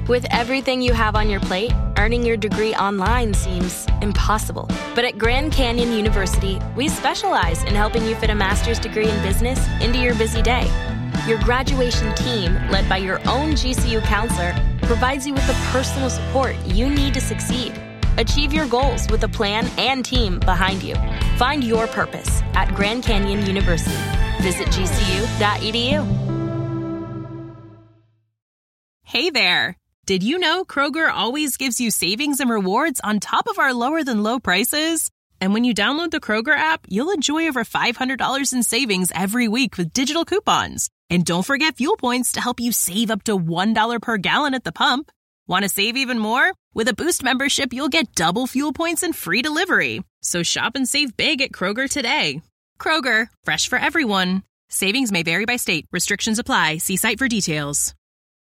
With everything you have on your plate, earning your degree online seems impossible. But at Grand Canyon University, we specialize in helping you fit a master's degree in business into your busy day. Your graduation team, led by your own GCU counselor, provides you with the personal support you need to succeed. Achieve your goals with a plan and team behind you. Find your purpose at Grand Canyon University. Visit gcu.edu. Hey there! Did you know Kroger always gives you savings and rewards on top of our lower-than-low prices? And when you download the Kroger app, you'll enjoy over $500 in savings every week with digital coupons. And don't forget fuel points to help you save up to $1 per gallon at the pump. Want to save even more? With a Boost membership, you'll get double fuel points and free delivery. So shop and save big at Kroger today. Kroger, fresh for everyone. Savings may vary by state. Restrictions apply. See site for details.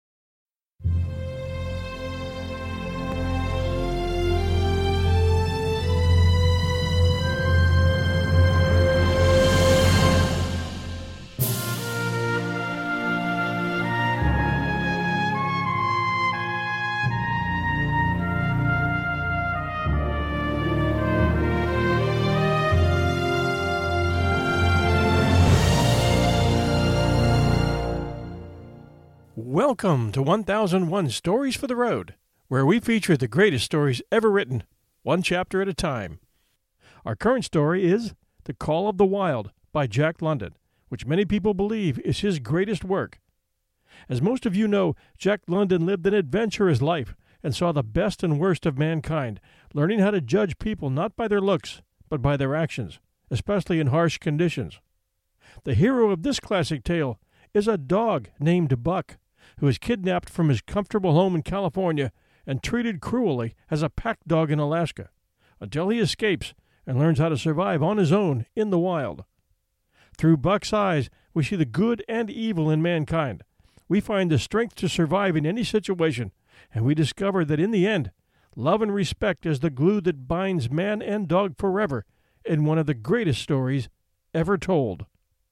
Welcome to 1001 Stories for the Road, where we feature the greatest stories ever written, one chapter at a time. Our current story is The Call of the Wild by Jack London, which many people believe is his greatest work. As most of you know, Jack London lived an adventurous life and saw the best and worst of mankind, learning how to judge people not by their looks, but by their actions, especially in harsh conditions. The hero of this classic tale is a dog named Buck, who is kidnapped from his comfortable home in California and treated cruelly as a pack dog in Alaska, until he escapes and learns how to survive on his own in the wild. Through Buck's eyes, we see the good and evil in mankind. We find the strength to survive in any situation, and we discover that in the end, love and respect is the glue that binds man and dog forever in one of the greatest stories ever told.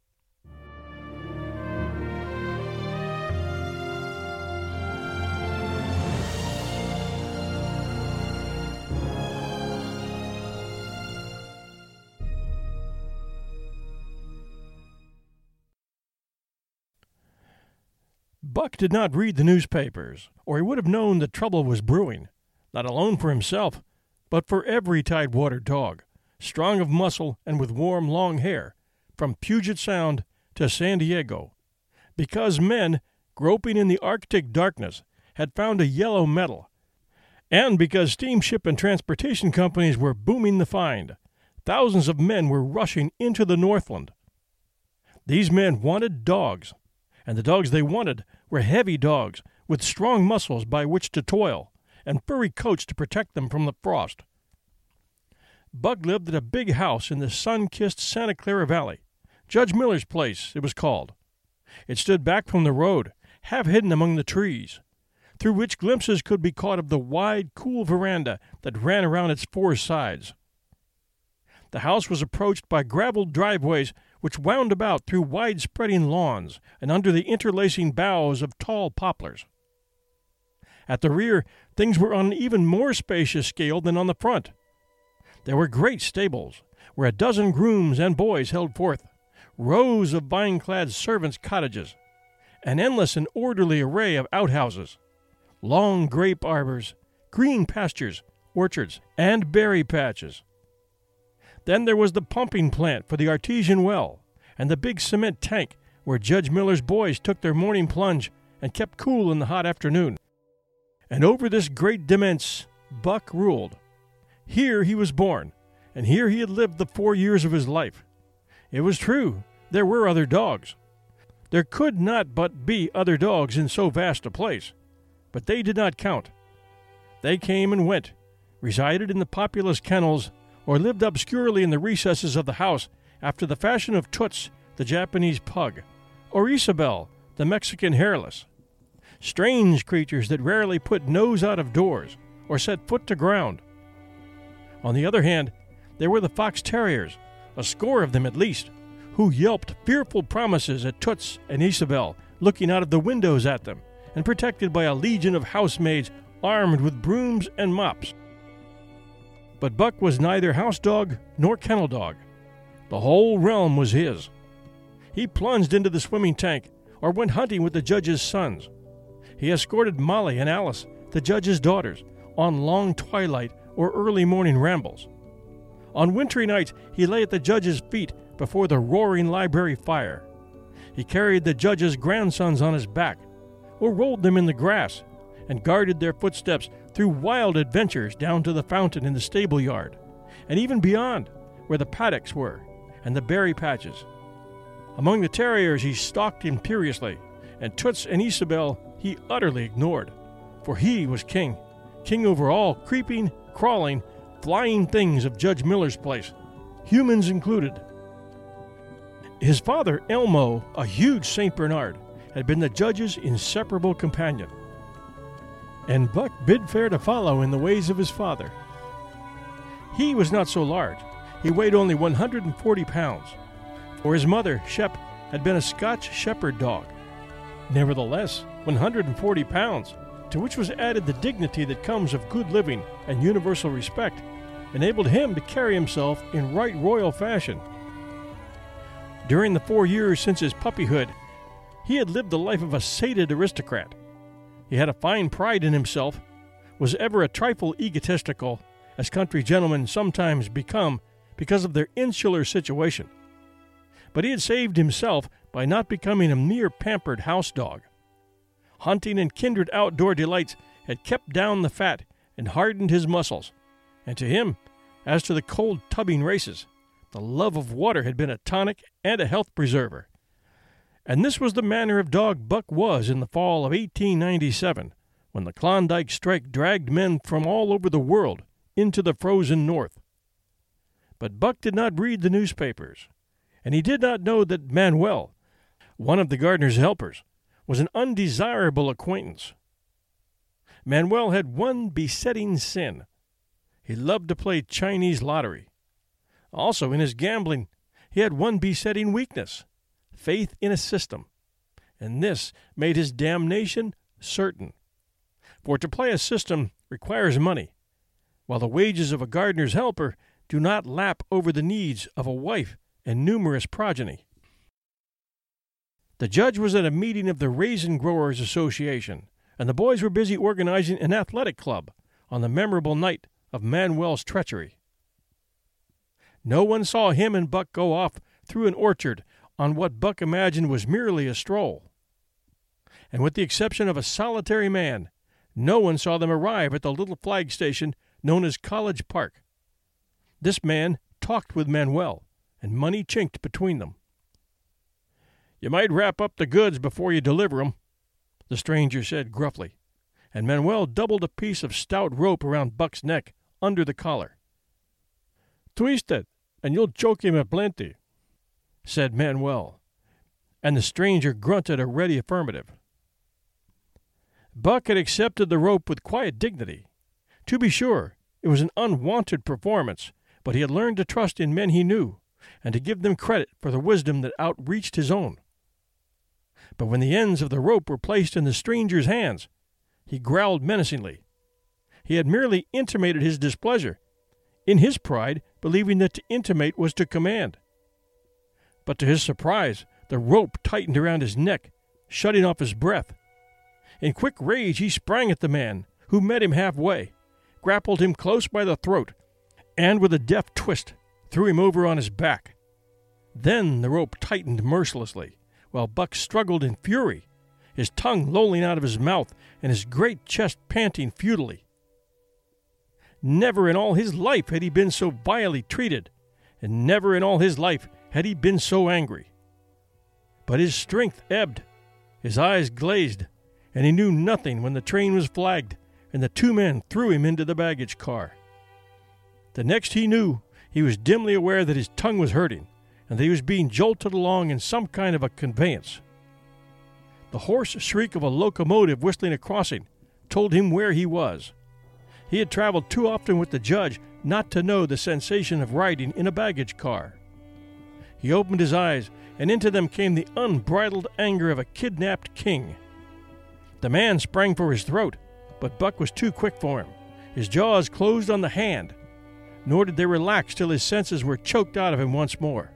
Buck did not read the newspapers, or he would have known that trouble was brewing, not alone for himself, but for every Tidewater dog, strong of muscle and with warm, long hair, from Puget Sound to San Diego, because men, groping in the Arctic darkness, had found a yellow metal, and because steamship and transportation companies were booming the find. Thousands of men were rushing into the Northland. These men wanted dogs, and the dogs they wanted were heavy dogs with strong muscles by which to toil and furry coats to protect them from the frost. Buck lived at a big house in the sun-kissed Santa Clara Valley. Judge Miller's place, it was called. It stood back from the road, half hidden among the trees, through which glimpses could be caught of the wide, cool veranda that ran around its four sides. The house was approached by graveled driveways which wound about through wide-spreading lawns and under the interlacing boughs of tall poplars. At the rear, things were on an even more spacious scale than on the front. There were great stables, where a dozen grooms and boys held forth, rows of vine-clad servants' cottages, an endless and orderly array of outhouses, long grape arbors, green pastures, orchards, and berry patches. Then there was the pumping plant for the artesian well, and the big cement tank where Judge Miller's boys took their morning plunge and kept cool in the hot afternoon. And over this great demesne, Buck ruled. Here he was born, and here he had lived the 4 years of his life. It was true, there were other dogs. There could not but be other dogs in so vast a place, but they did not count. They came and went, resided in the populous kennels, or lived obscurely in the recesses of the house after the fashion of Toots, the Japanese pug, or Isabel, the Mexican hairless. Strange creatures that rarely put nose out of doors or set foot to ground. On the other hand, there were the fox terriers, a score of them at least, who yelped fearful promises at Toots and Isabel, looking out of the windows at them, and protected by a legion of housemaids armed with brooms and mops. But Buck was neither house dog nor kennel dog. The whole realm was his. He plunged into the swimming tank or went hunting with the judge's sons. He escorted Molly and Alice, the judge's daughters, on long twilight or early morning rambles. On wintry nights, he lay at the judge's feet before the roaring library fire. He carried the judge's grandsons on his back, or rolled them in the grass, and guarded their footsteps through wild adventures down to the fountain in the stable yard, and even beyond, where the paddocks were, and the berry patches. Among the terriers he stalked imperiously, and Toots and Isabel he utterly ignored, for he was king over all creeping, crawling, flying things of Judge Miller's place, humans included. His father, Elmo, a huge St. Bernard, had been the judge's inseparable companion, and Buck bid fair to follow in the ways of his father. He was not so large. He weighed only 140 pounds, for his mother, Shep, had been a Scotch shepherd dog. Nevertheless, 140 pounds, to which was added the dignity that comes of good living and universal respect, enabled him to carry himself in right royal fashion. During the 4 years since his puppyhood, he had lived the life of a sated aristocrat. He had a fine pride in himself, was ever a trifle egotistical, as country gentlemen sometimes become because of their insular situation. But he had saved himself by not becoming a mere pampered house dog. Hunting and kindred outdoor delights had kept down the fat and hardened his muscles, and to him, as to the cold tubbing races, the love of water had been a tonic and a health preserver. And this was the manner of dog Buck was in the fall of 1897, when the Klondike strike dragged men from all over the world into the frozen north. But Buck did not read the newspapers, and he did not know that Manuel, one of the gardener's helpers, was an undesirable acquaintance. Manuel had one besetting sin. He loved to play Chinese lottery. Also, in his gambling, he had one besetting weakness: faith in a system, and this made his damnation certain. For to play a system requires money, while the wages of a gardener's helper do not lap over the needs of a wife and numerous progeny. The judge was at a meeting of the Raisin Growers Association, and the boys were busy organizing an athletic club on the memorable night of Manuel's treachery. No one saw him and Buck go off through an orchard on what Buck imagined was merely a stroll. And with the exception of a solitary man, no one saw them arrive at the little flag station known as College Park. This man talked with Manuel, and money chinked between them. "You might wrap up the goods before you deliver 'em," the stranger said gruffly, and Manuel doubled a piece of stout rope around Buck's neck under the collar. "Twist it, and you'll choke him a plenty," said Manuel, and the stranger grunted a ready affirmative. Buck had accepted the rope with quiet dignity. To be sure, it was an unwonted performance, but he had learned to trust in men he knew, and to give them credit for the wisdom that outreached his own. But when the ends of the rope were placed in the stranger's hands, he growled menacingly. He had merely intimated his displeasure, in his pride believing that to intimate was to command. But to his surprise, the rope tightened around his neck, shutting off his breath. In quick rage he sprang at the man, who met him halfway, grappled him close by the throat, and with a deft twist threw him over on his back. Then the rope tightened mercilessly, while Buck struggled in fury, his tongue lolling out of his mouth and his great chest panting futilely. Never in all his life had he been so vilely treated, and never in all his life had he been so angry. But his strength ebbed, his eyes glazed, and he knew nothing when the train was flagged and the two men threw him into the baggage car. The next he knew, he was dimly aware that his tongue was hurting, and that he was being jolted along in some kind of a conveyance. The hoarse shriek of a locomotive whistling a crossing told him where he was. He had traveled too often with the judge not to know the sensation of riding in a baggage car. He opened his eyes, and into them came the unbridled anger of a kidnapped king. The man sprang for his throat, but Buck was too quick for him. His jaws closed on the hand, nor did they relax till his senses were choked out of him once more.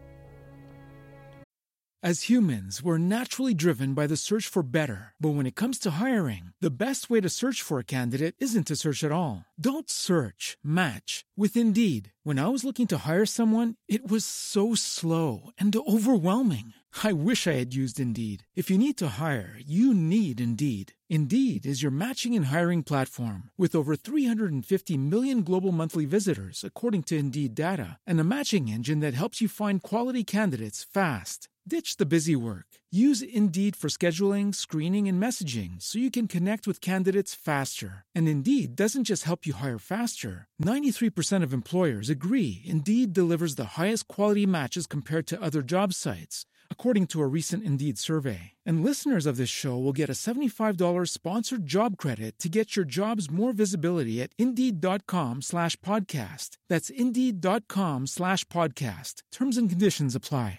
As humans, we're naturally driven by the search for better. But when it comes to hiring, the best way to search for a candidate isn't to search at all. Don't search, match with Indeed. When I was looking to hire someone, it was so slow and overwhelming. I wish I had used Indeed. If you need to hire, you need Indeed. Indeed is your matching and hiring platform with over 350 million global monthly visitors, according to Indeed data, and a matching engine that helps you find quality candidates fast. Ditch the busy work. Use Indeed for scheduling, screening, and messaging so you can connect with candidates faster. And Indeed doesn't just help you hire faster. 93% of employers agree Indeed delivers the highest quality matches compared to other job sites, according to a recent Indeed survey. And listeners of this show will get a $75 sponsored job credit to get your jobs more visibility at Indeed.com/podcast. That's Indeed.com/podcast. Terms and conditions apply.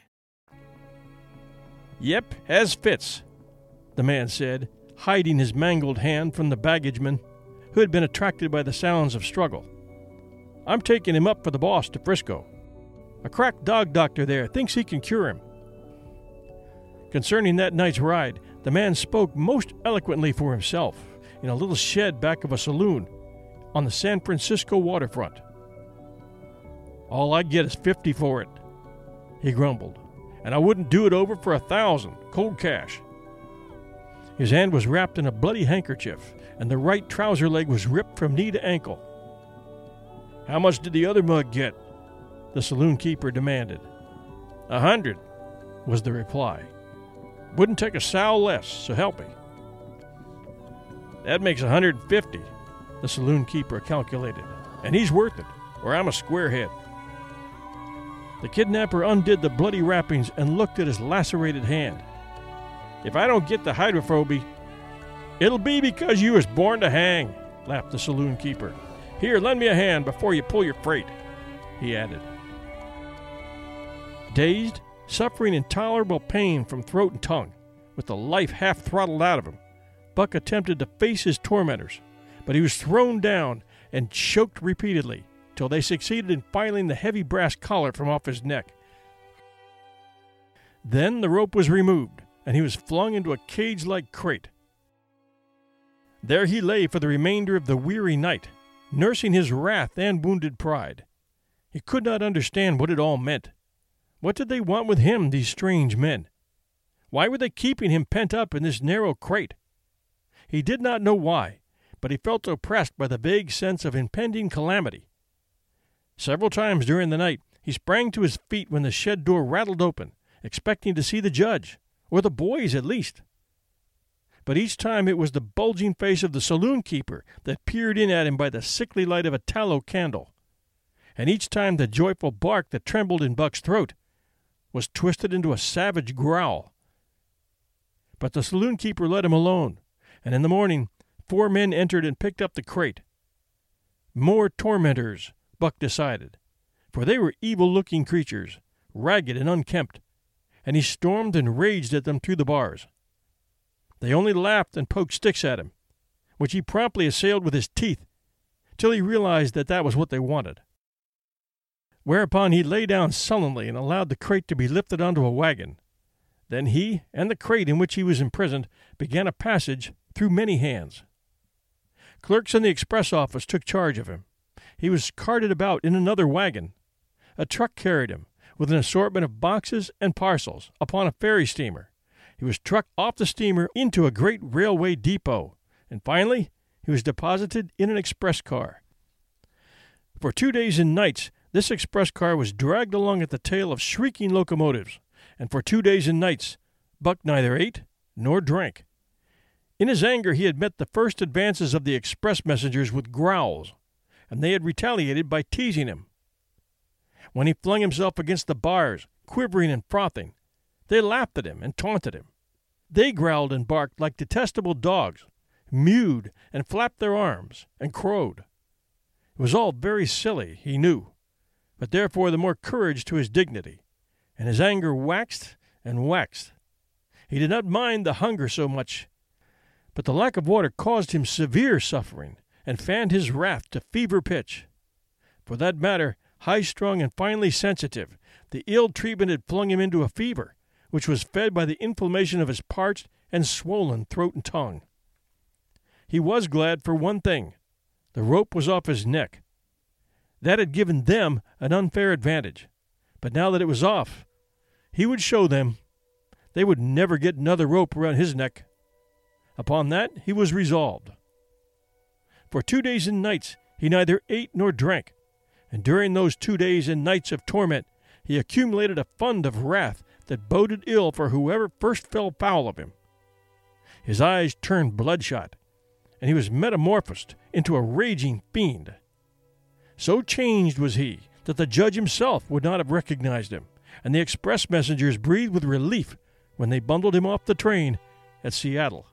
"Yep, as fits," the man said, hiding his mangled hand from the baggageman, who had been attracted by the sounds of struggle. "I'm taking him up for the boss to Frisco. A crack dog doctor there thinks he can cure him." Concerning that night's ride, the man spoke most eloquently for himself in a little shed back of a saloon on the San Francisco waterfront. "All I get is $50 for it," he grumbled, "and I wouldn't do it over for $1,000, cold cash." His hand was wrapped in a bloody handkerchief, and the right trouser leg was ripped from knee to ankle. "How much did the other mug get?" the saloon keeper demanded. "100, was the reply. "Wouldn't take a sow less, so help me." "That makes 150, the saloon keeper calculated, "and he's worth it, or I'm a squarehead." The kidnapper undid the bloody wrappings and looked at his lacerated hand. "If I don't get the hydrophobia, it'll be because you was born to hang," laughed the saloon keeper. "Here, lend me a hand before you pull your freight," he added. Dazed, suffering intolerable pain from throat and tongue, with the life half throttled out of him, Buck attempted to face his tormentors, but he was thrown down and choked repeatedly, till they succeeded in filing the heavy brass collar from off his neck. Then the rope was removed, and he was flung into a cage-like crate. There he lay for the remainder of the weary night, nursing his wrath and wounded pride. He could not understand what it all meant. What did they want with him, these strange men? Why were they keeping him pent up in this narrow crate? He did not know why, but he felt oppressed by the vague sense of impending calamity. Several times during the night he sprang to his feet when the shed door rattled open, expecting to see the judge, or the boys at least. But each time it was the bulging face of the saloon keeper that peered in at him by the sickly light of a tallow candle, and each time the joyful bark that trembled in Buck's throat was twisted into a savage growl. But the saloon keeper let him alone, and in the morning 4 men entered and picked up the crate. More tormentors, Buck decided, for they were evil-looking creatures, ragged and unkempt, and he stormed and raged at them through the bars. They only laughed and poked sticks at him, which he promptly assailed with his teeth, till he realized that that was what they wanted. Whereupon he lay down sullenly and allowed the crate to be lifted onto a wagon. Then he and the crate in which he was imprisoned began a passage through many hands. Clerks in the express office took charge of him. He was carted about in another wagon. A truck carried him, with an assortment of boxes and parcels, upon a ferry steamer. He was trucked off the steamer into a great railway depot, and finally he was deposited in an express car. For 2 days and nights this express car was dragged along at the tail of shrieking locomotives, and for 2 days and nights Buck neither ate nor drank. In his anger he had met the first advances of the express messengers with growls, and they had retaliated by teasing him. When he flung himself against the bars, quivering and frothing, they laughed at him and taunted him. They growled and barked like detestable dogs, mewed and flapped their arms, and crowed. It was all very silly, he knew, but therefore the more courage to his dignity, and his anger waxed and waxed. He did not mind the hunger so much, But the lack of water caused him severe suffering and fanned his wrath to fever pitch. For that matter, high-strung and finely sensitive, the ill treatment had flung him into a fever, which was fed by the inflammation of his parched and swollen throat and tongue. He was glad for one thing. The rope was off his neck. That had given them an unfair advantage. But now that it was off, he would show them. They would never get another rope around his neck. Upon that he was resolved. For 2 days and nights he neither ate nor drank, and during those 2 days and nights of torment he accumulated a fund of wrath that boded ill for whoever first fell foul of him. His eyes turned bloodshot, and he was metamorphosed into a raging fiend. So changed was he that the judge himself would not have recognized him, and the express messengers breathed with relief when they bundled him off the train at Seattle.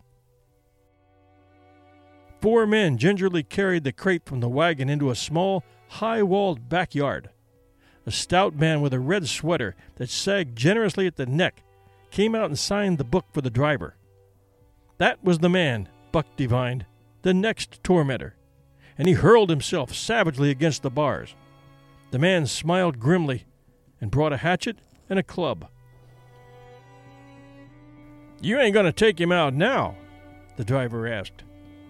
4 men gingerly carried the crate from the wagon into a small, high-walled backyard. A stout man with a red sweater that sagged generously at the neck came out and signed the book for the driver. That was the man, Buck divined, the next tormentor, and he hurled himself savagely against the bars. The man smiled grimly and brought a hatchet and a club. "You ain't going to take him out now?" the driver asked.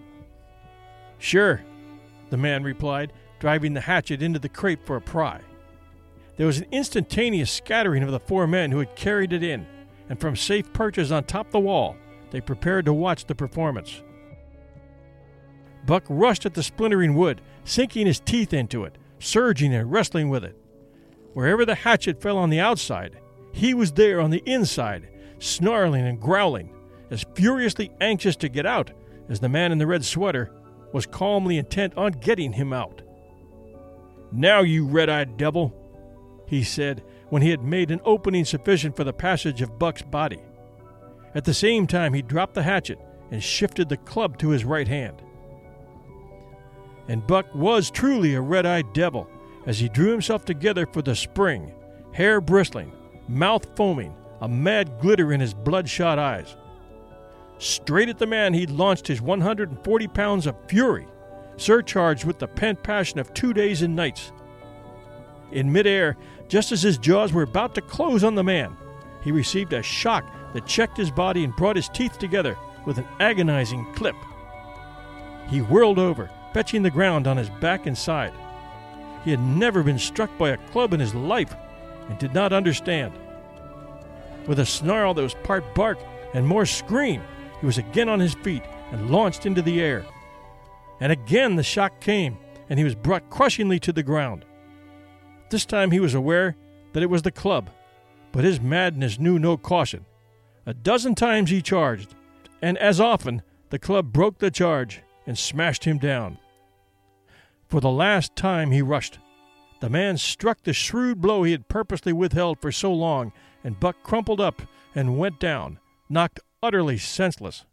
"Sure," the man replied, driving the hatchet into the crate for a pry. There was an instantaneous scattering of the 4 men who had carried it in, and from safe perches on top the wall, they prepared to watch the performance. Buck rushed at the splintering wood, sinking his teeth into it, surging and wrestling with it. Wherever the hatchet fell on the outside, he was there on the inside, snarling and growling, as furiously anxious to get out as the man in the red sweater was calmly intent on getting him out. "Now, you red-eyed devil," he said when he had made an opening sufficient for the passage of Buck's body. At the same time he dropped the hatchet and shifted the club to his right hand. And Buck was truly a red-eyed devil as he drew himself together for the spring, hair bristling, mouth foaming, a mad glitter in his bloodshot eyes. Straight at the man he launched his 140 pounds of fury, surcharged with the pent passion of 2 days and nights. In midair, just as his jaws were about to close on the man, he received a shock that checked his body and brought his teeth together with an agonizing clip. He whirled over, fetching the ground on his back and side. He had never been struck by a club in his life and did not understand. With a snarl that was part bark and more scream, he was again on his feet and launched into the air. And again the shock came, and he was brought crushingly to the ground. This time he was aware that it was the club, but his madness knew no caution. A dozen times he charged, and as often the club broke the charge and smashed him down. For the last time he rushed. The man struck the shrewd blow he had purposely withheld for so long, and Buck crumpled up and went down, knocked utterly senseless.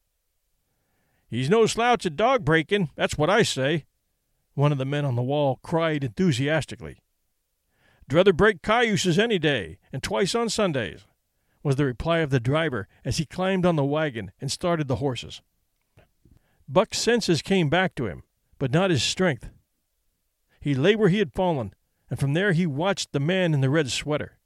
"He's no slouch at dog breaking, that's what I say," one of the men on the wall cried enthusiastically. "Druther break cayuses any day, and twice on Sundays," was the reply of the driver as he climbed on the wagon and started the horses. Buck's senses came back to him, but not his strength. He lay where he had fallen, and from there he watched the man in the red sweater.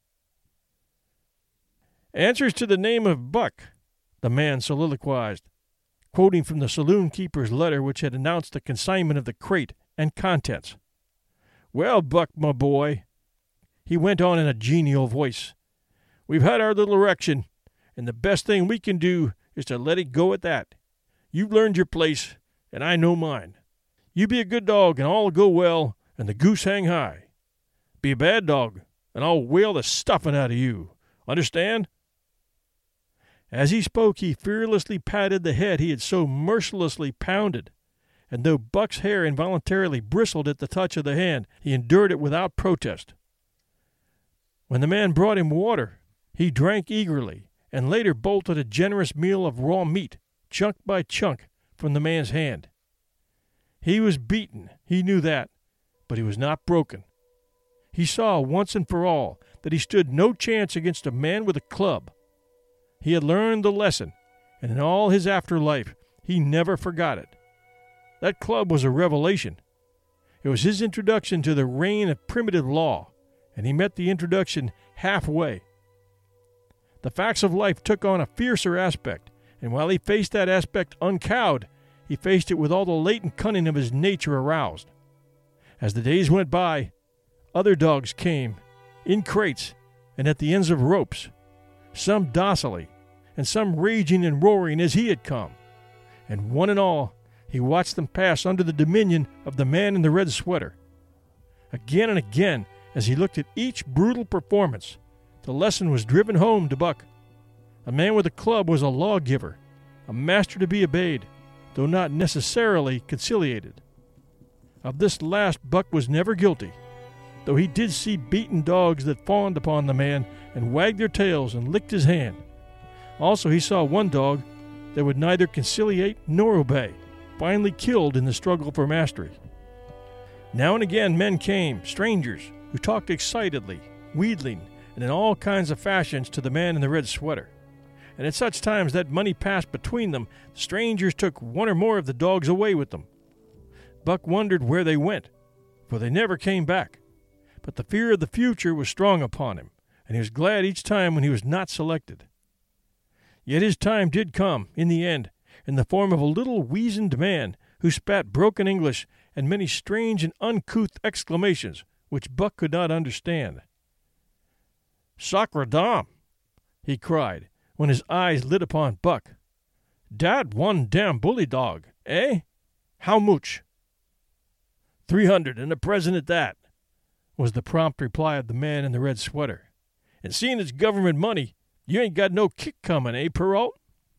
"Answers to the name of Buck," the man soliloquized, quoting from the saloon-keeper's letter which had announced the consignment of the crate and contents. "Well, Buck, my boy," he went on in a genial voice, "we've had our little erection, and the best thing we can do is to let it go at that. You've learned your place, and I know mine. You be a good dog, and all'll go well, and the goose hang high. Be a bad dog, and I'll whale the stuffing out of you. Understand?" As he spoke, he fearlessly patted the head he had so mercilessly pounded, and though Buck's hair involuntarily bristled at the touch of the hand, he endured it without protest. When the man brought him water, he drank eagerly, and later bolted a generous meal of raw meat, chunk by chunk, from the man's hand. He was beaten, he knew that, but he was not broken. He saw once and for all that he stood no chance against a man with a club. He had learned the lesson, and in all his after life He never forgot it. That club was a revelation. It was his introduction to the reign of primitive law, and he met the introduction halfway. The facts of life took on a fiercer aspect, and while he faced that aspect uncowed, he faced it with all the latent cunning of his nature aroused. As the days went by, other dogs came, in crates and at the ends of ropes, some docilely, and some raging and roaring as he had come. And one and all, he watched them pass under the dominion of the man in the red sweater. Again and again, as he looked at each brutal performance, the lesson was driven home to Buck. A man with a club was a lawgiver, a master to be obeyed, though not necessarily conciliated. Of this last Buck was never guilty, though he did see beaten dogs that fawned upon the man and wagged their tails and licked his hand. Also he saw one dog that would neither conciliate nor obey, finally killed in the struggle for mastery. Now and again men came, strangers, who talked excitedly, wheedling, and in all kinds of fashions to the man in the red sweater. And at such times that money passed between them, the strangers took one or more of the dogs away with them. Buck wondered where they went, for they never came back. But the fear of the future was strong upon him, and he was glad each time when he was not selected. Yet his time did come, in the end, in the form of a little weazened man who spat broken English and many strange and uncouth exclamations which Buck could not understand. "Sacre dame!" he cried, when his eyes lit upon Buck. "Dat one damn bully dog, eh? How much?" 300 and a present at that, was the prompt reply of the man in the red sweater. "And seeing it's government money, you ain't got no kick coming, eh, Perrault?"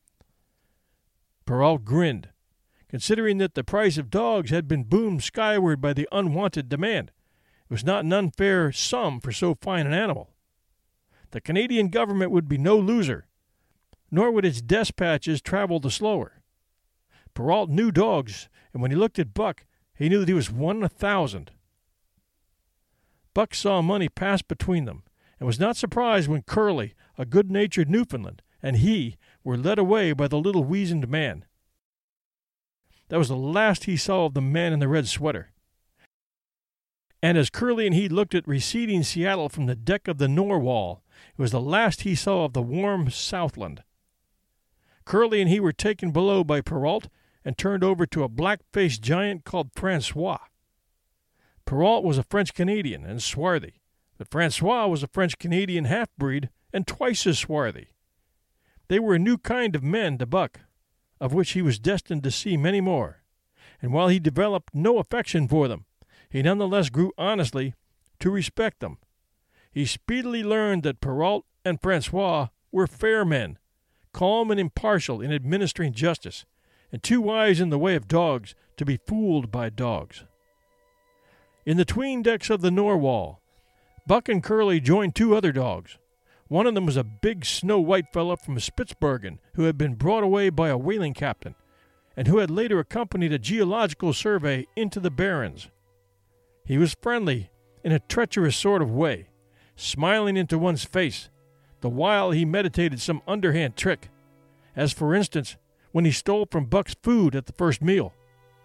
Perrault grinned, considering that the price of dogs had been boomed skyward by the unwanted demand. It was not an unfair sum for so fine an animal. The Canadian government would be no loser, nor would its despatches travel the slower. Perrault knew dogs, and when he looked at Buck, he knew that he was 1 in 1,000. Buck saw money pass between them, and was not surprised when Curly, a good-natured Newfoundland, and he were led away by the little weazened man. That was the last he saw of the man in the red sweater. And as Curly and he looked at receding Seattle from the deck of the Norwal, it was the last he saw of the warm Southland. Curly and he were taken below by Perrault and turned over to a black-faced giant called Francois. Perrault was a French-Canadian and swarthy, but Francois was a French-Canadian half-breed and twice as swarthy. They were a new kind of men to Buck, of which he was destined to see many more, and while he developed no affection for them, he nonetheless grew honestly to respect them. He speedily learned that Perrault and Francois were fair men, calm and impartial in administering justice, and too wise in the way of dogs to be fooled by dogs. In the 'tween decks of the Norwal, Buck and Curly joined 2 other dogs. One of them was a big snow-white fellow from Spitzbergen who had been brought away by a whaling captain, and who had later accompanied a geological survey into the Barrens. He was friendly in a treacherous sort of way, smiling into one's face, the while he meditated some underhand trick, as for instance when he stole from Buck's food at the first meal.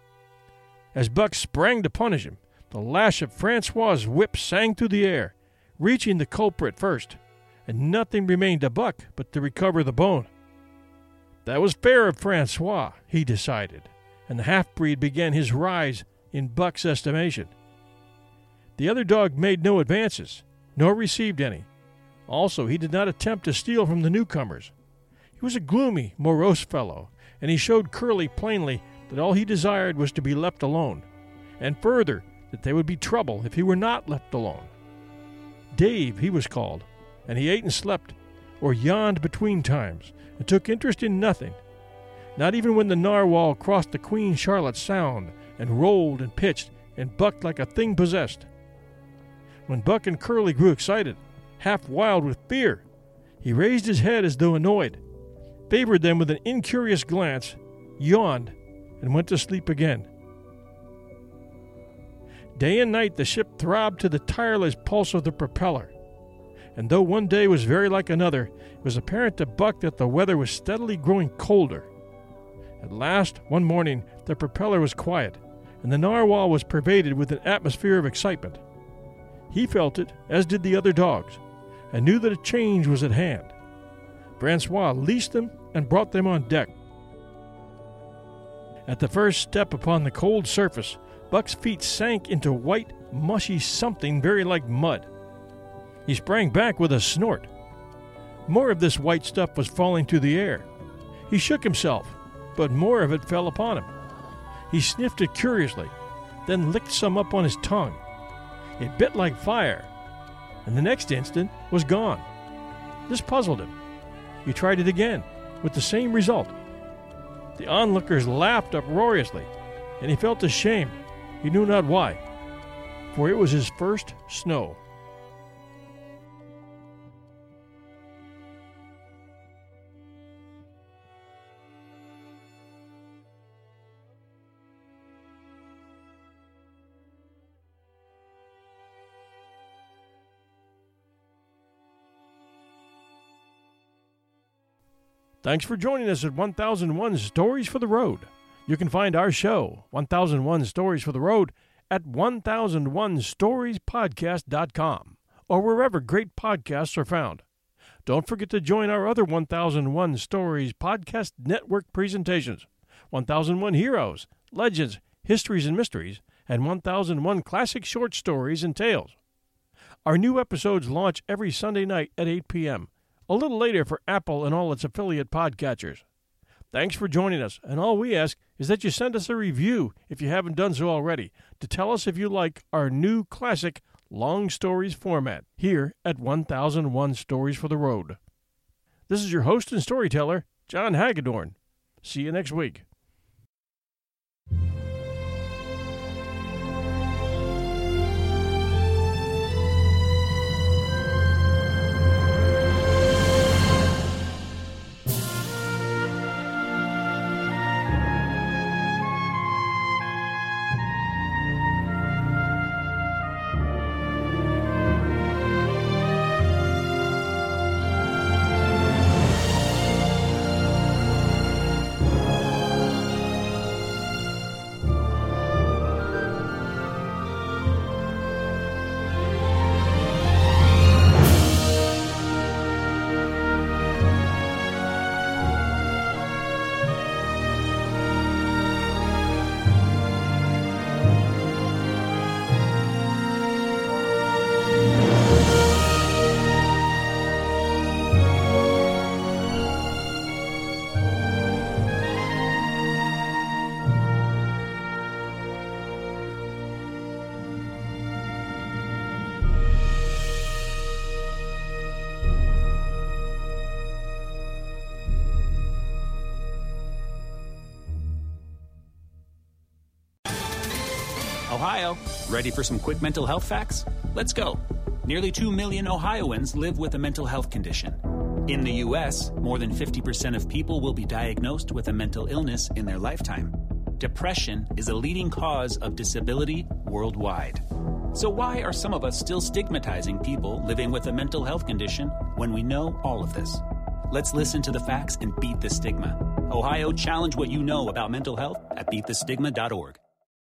As Buck sprang to punish him, the lash of Francois's whip sang through the air, reaching the culprit first, and nothing remained to Buck but to recover the bone. That was fair of Francois, he decided, and the half-breed began his rise in Buck's estimation. The other dog made no advances, nor received any. Also, he did not attempt to steal from the newcomers. He was a gloomy, morose fellow, and he showed Curly plainly that all he desired was to be left alone, and further, that there would be trouble if he were not left alone. Dave, he was called, and he ate and slept, or yawned between times, and took interest in nothing, not even when the narwhal crossed the Queen Charlotte Sound and rolled and pitched and bucked like a thing possessed. When Buck and Curly grew excited, half wild with fear, he raised his head as though annoyed, favored them with an incurious glance, yawned, and went to sleep again. Day and night the ship throbbed to the tireless pulse of the propeller, and though one day was very like another, it was apparent to Buck that the weather was steadily growing colder. At last, one morning, the propeller was quiet, and the narwhal was pervaded with an atmosphere of excitement. He felt it, as did the other dogs, and knew that a change was at hand. Francois leashed them and brought them on deck. At the first step upon the cold surface, Buck's feet sank into white, mushy something very like mud. He sprang back with a snort. More of this white stuff was falling to the air. He shook himself, but more of it fell upon him. He sniffed it curiously, then licked some up on his tongue. It bit like fire, and the next instant was gone. This puzzled him. He tried it again, with the same result. The onlookers laughed uproariously, and he felt ashamed. He knew not why, for it was his first snow. Thanks for joining us at 1001 Stories for the Road. You can find our show, 1001 Stories for the Road, at 1001storiespodcast.com or wherever great podcasts are found. Don't forget to join our other 1001 Stories podcast network presentations, 1001 Heroes, Legends, Histories and Mysteries, and 1001 Classic Short Stories and Tales. Our new episodes launch every Sunday night at 8 p.m., a little later for Apple and all its affiliate podcatchers. Thanks for joining us, and all we ask is that you send us a review if you haven't done so already, to tell us if you like our new classic long stories format here at 1001 Stories for the Road. This is your host and storyteller, John Hagedorn. See you next week. Ohio, ready for some quick mental health facts? Let's go. Nearly 2 million Ohioans live with a mental health condition. In the U.S., more than 50% of people will be diagnosed with a mental illness in their lifetime. Depression is a leading cause of disability worldwide. So why are some of us still stigmatizing people living with a mental health condition when we know all of this? Let's listen to the facts and beat the stigma. Ohio, challenge what you know about mental health at beatthestigma.org.